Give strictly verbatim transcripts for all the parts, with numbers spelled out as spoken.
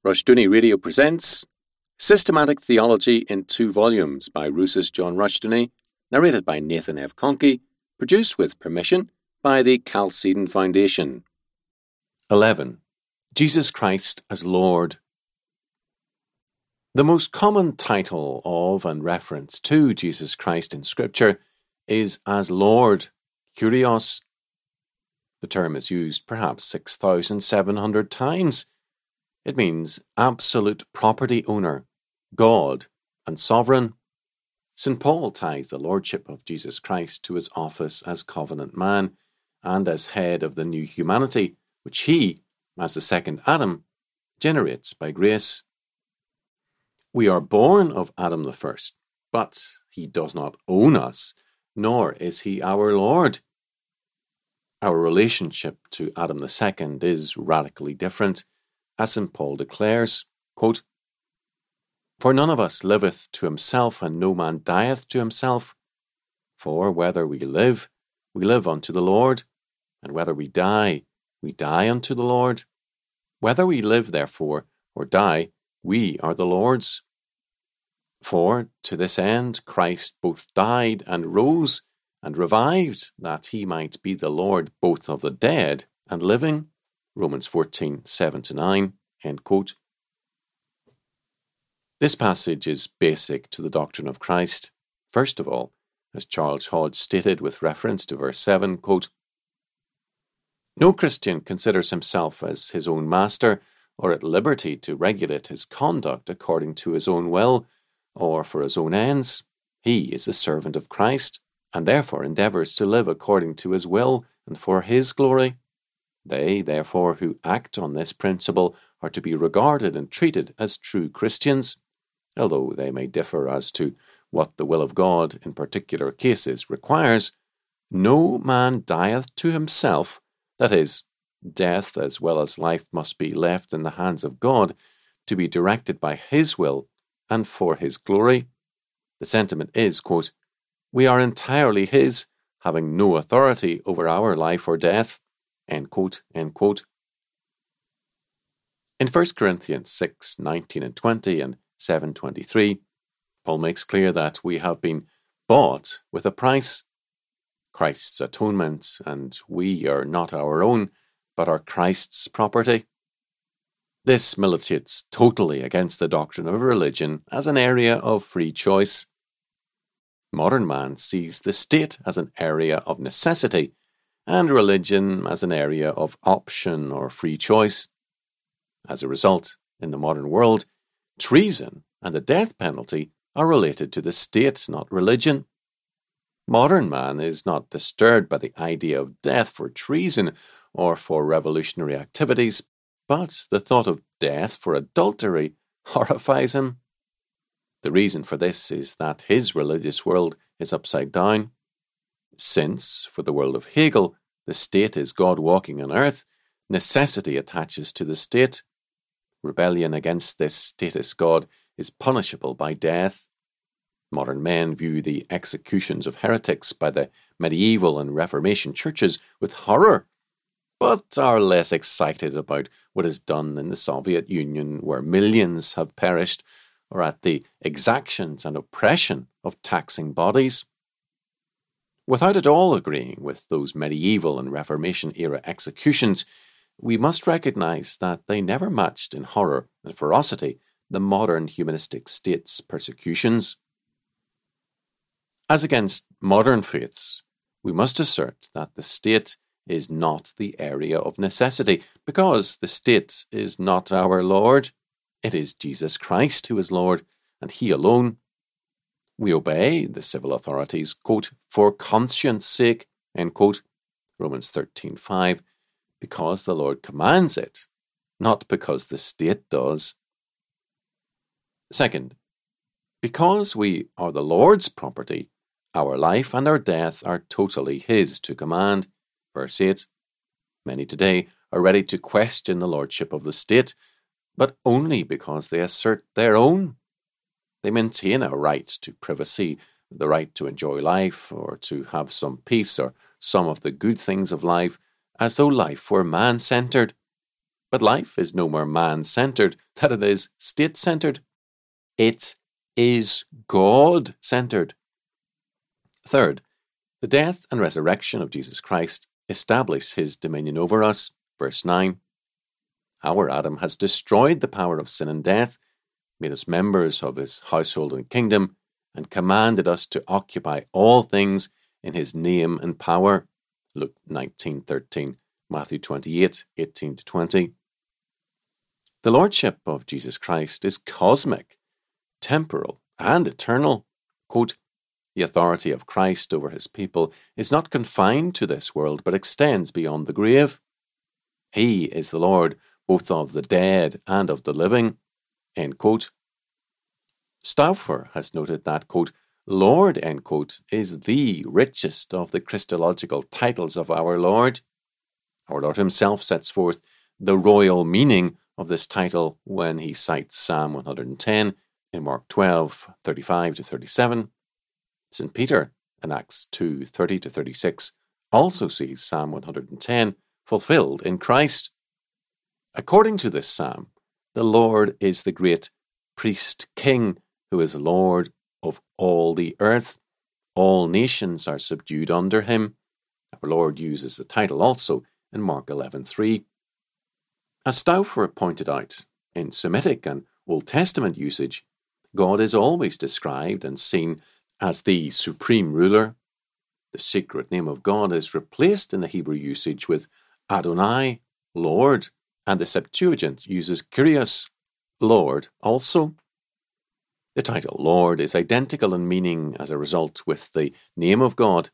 Rushdoony Radio presents Systematic Theology in Two Volumes by Rousas John Rushdoony, narrated by Nathan F. Conkey, produced with permission by the Chalcedon Foundation. eleven. Jesus Christ as Lord. The most common title of and reference to Jesus Christ in Scripture is as Lord, Kyrios. The term is used perhaps six thousand seven hundred times. It means absolute property owner, God, and sovereign. Saint Paul ties the lordship of Jesus Christ to his office as covenant man and as head of the new humanity, which he, as the second Adam, generates by grace. We are born of Adam the first, but he does not own us, nor is he our Lord. Our relationship to Adam the second is radically different, as Saint Paul declares, quote, "For none of us liveth to himself, and no man dieth to himself. For whether we live, we live unto the Lord, and whether we die, we die unto the Lord. Whether we live, therefore, or die, we are the Lord's. For to this end Christ both died and rose, and revived, that he might be the Lord both of the dead and living." Romans fourteen, seven to nine, end quote. This passage is basic to the doctrine of Christ. First of all, as Charles Hodge stated with reference to verse seven, quote, "No Christian considers himself as his own master, or at liberty to regulate his conduct according to his own will, or for his own ends. He is the servant of Christ, and therefore endeavours to live according to his will and for his glory. They, therefore, who act on this principle are to be regarded and treated as true Christians, although they may differ as to what the will of God in particular cases requires. No man dieth to himself, that is, death as well as life must be left in the hands of God, to be directed by his will and for his glory. The sentiment is, quote, we are entirely his, having no authority over our life or death, end quote, end quote. In First Corinthians six, nineteen and twenty and seven twenty-three, Paul makes clear that we have been bought with a price, Christ's atonement, and we are not our own, but are Christ's property. This militates totally against the doctrine of religion as an area of free choice. Modern man sees the state as an area of necessity, and religion as an area of option or free choice. As a result, in the modern world, treason and the death penalty are related to the state, not religion. Modern man is not disturbed by the idea of death for treason or for revolutionary activities, but the thought of death for adultery horrifies him. The reason for this is that his religious world is upside down. Since, for the world of Hegel, the state is God walking on earth, necessity attaches to the state. Rebellion against this status God is punishable by death. Modern men view the executions of heretics by the medieval and Reformation churches with horror, but are less excited about what is done in the Soviet Union, where millions have perished, or at the exactions and oppression of taxing bodies. Without at all agreeing with those medieval and Reformation-era executions, we must recognize that they never matched in horror and ferocity the modern humanistic state's persecutions. As against modern faiths, we must assert that the state is not the area of necessity, because the state is not our Lord. It is Jesus Christ who is Lord, and he alone. We obey the civil authorities, quote, for conscience sake, end quote, Romans thirteen, five, because the Lord commands it, not because the state does. Second, because we are the Lord's property, our life and our death are totally his to command. Verse eight, many today are ready to question the lordship of the state, but only because they assert their own. They maintain a right to privacy, the right to enjoy life, or to have some peace or some of the good things of life, as though life were man-centered. But life is no more man-centred than it is state-centred. It is God-centred. Third, the death and resurrection of Jesus Christ establish his dominion over us. Verse nine. Our Adam has destroyed the power of sin and death, made us members of his household and kingdom, and commanded us to occupy all things in his name and power. Luke nineteen thirteen, Matthew twenty-eight eighteen to twenty. The lordship of Jesus Christ is cosmic, temporal, and eternal. Quote, the authority of Christ over his people is not confined to this world, but extends beyond the grave. He is the Lord both of the dead and of the living. End quote. Stauffer has noted that, quote, Lord, end quote, is the richest of the Christological titles of our Lord. Our Lord himself sets forth the royal meaning of this title when he cites Psalm one hundred ten in Mark twelve thirty-five to thirty-seven. Saint Peter in Acts two thirty to thirty-six also sees Psalm one hundred ten fulfilled in Christ. According to this psalm, the Lord is the great priest king who is Lord of all the earth. All nations are subdued under him. Our Lord uses the title also in Mark eleven three. As Stauffer pointed out, in Semitic and Old Testament usage, God is always described and seen as the supreme ruler. The secret name of God is replaced in the Hebrew usage with Adonai, Lord, and the Septuagint uses Kyrios, Lord, also. The title Lord is identical in meaning as a result with the name of God.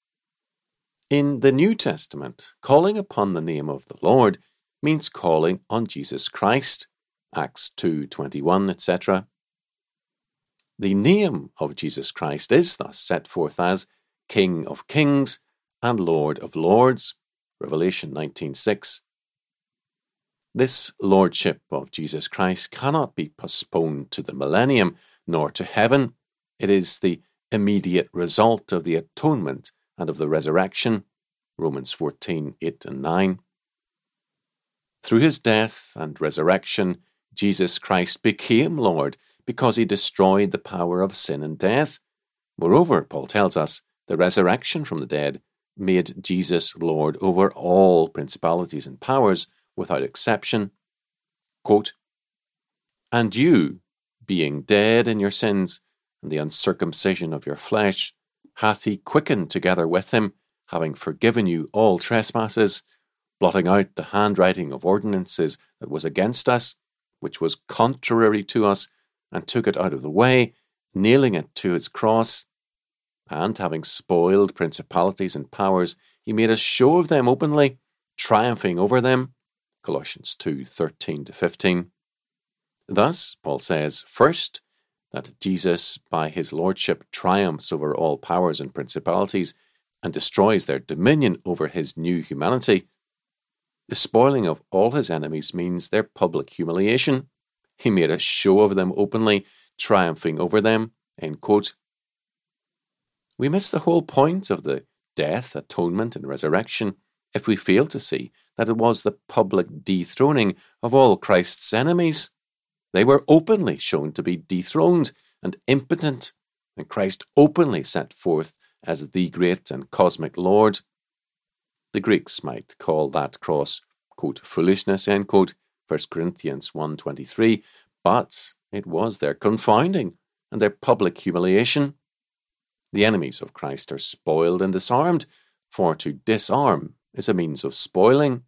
In the New Testament, calling upon the name of the Lord means calling on Jesus Christ, Acts two twenty-one, et cetera. The name of Jesus Christ is thus set forth as King of Kings and Lord of Lords, Revelation nineteen six. This lordship of Jesus Christ cannot be postponed to the millennium nor to heaven. It is the immediate result of the atonement and of the resurrection, Romans fourteen eight and nine. Through his death and resurrection, Jesus Christ became Lord because he destroyed the power of sin and death. Moreover, Paul tells us, the resurrection from the dead made Jesus Lord over all principalities and powers without exception. Quote, and you, being dead in your sins and the uncircumcision of your flesh, hath he quickened together with him, having forgiven you all trespasses, blotting out the handwriting of ordinances that was against us, which was contrary to us, and took it out of the way, nailing it to its cross. And having spoiled principalities and powers, he made a show of them openly, triumphing over them. Colossians two thirteen to fifteen. Thus, Paul says, first, that Jesus, by his lordship, triumphs over all powers and principalities and destroys their dominion over his new humanity. The spoiling of all his enemies means their public humiliation. He made a show of them openly, triumphing over them. End quote. We miss the whole point of the death, atonement, and resurrection if we fail to see that it was the public dethroning of all Christ's enemies. They were openly shown to be dethroned and impotent, and Christ openly set forth as the great and cosmic Lord. The Greeks might call that cross, quote, foolishness, end quote, First Corinthians one twenty-three, but it was their confounding and their public humiliation. The enemies of Christ are spoiled and disarmed, for to disarm is a means of spoiling.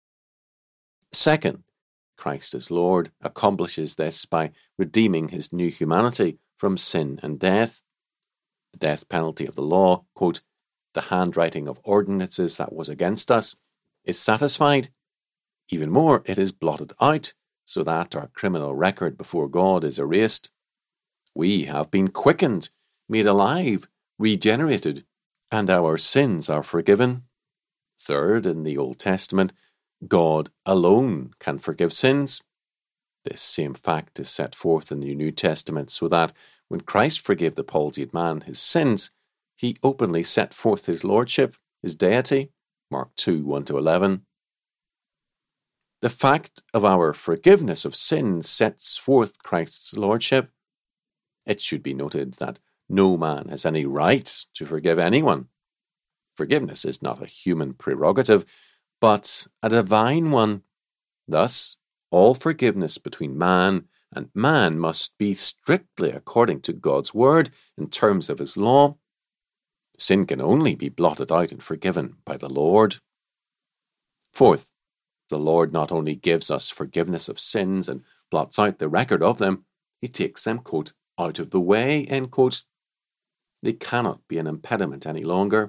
Second, Christ as Lord accomplishes this by redeeming his new humanity from sin and death. The death penalty of the law, quote, the handwriting of ordinances that was against us, is satisfied. Even more, it is blotted out, so that our criminal record before God is erased. We have been quickened, made alive, regenerated, and our sins are forgiven. Third, in the Old Testament, God alone can forgive sins. This same fact is set forth in the New Testament, so that when Christ forgave the palsied man his sins, he openly set forth his lordship, his deity, Mark two one to eleven. The fact of our forgiveness of sins sets forth Christ's lordship. It should be noted that no man has any right to forgive anyone. Forgiveness is not a human prerogative, but a divine one. Thus, all forgiveness between man and man must be strictly according to God's word in terms of his law. Sin can only be blotted out and forgiven by the Lord. Fourth, the Lord not only gives us forgiveness of sins and blots out the record of them, he takes them, quote, out of the way, end quote. They cannot be an impediment any longer.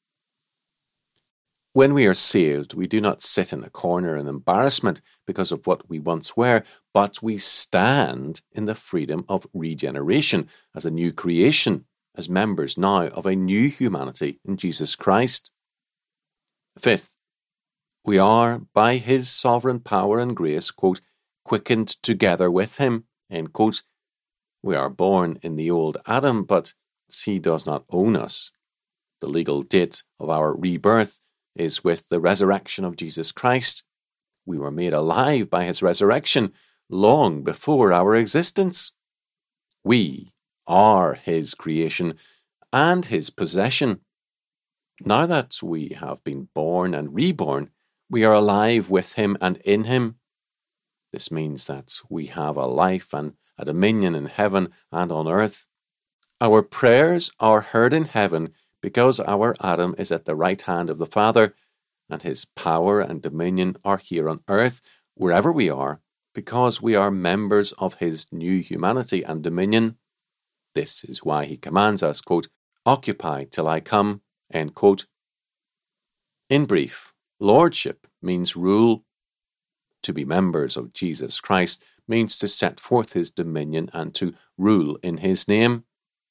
When we are saved, we do not sit in a corner in embarrassment because of what we once were, but we stand in the freedom of regeneration as a new creation, as members now of a new humanity in Jesus Christ. Fifth, we are, by his sovereign power and grace, quote, quickened together with him, end quote. We are born in the old Adam, but he does not own us. The legal date of our rebirth is with the resurrection of Jesus Christ. We were made alive by his resurrection long before our existence. We are his creation and his possession. Now that we have been born and reborn, we are alive with him and in him. This means that we have a life and a dominion in heaven and on earth. Our prayers are heard in heaven because our Adam is at the right hand of the Father, and his power and dominion are here on earth, wherever we are, because we are members of his new humanity and dominion. This is why he commands us, quote, occupy till I come, end quote. In brief, lordship means rule. To be members of Jesus Christ means to set forth his dominion and to rule in his name.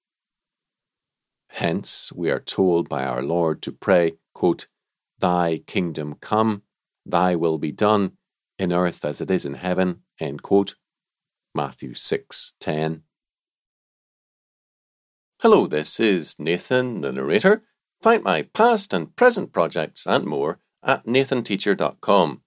Hence, we are told by our Lord to pray, quote, thy kingdom come, thy will be done, in earth as it is in heaven, end quote. Matthew six ten. Hello, this is Nathan, the narrator. Find my past and present projects and more at nathan teacher dot com.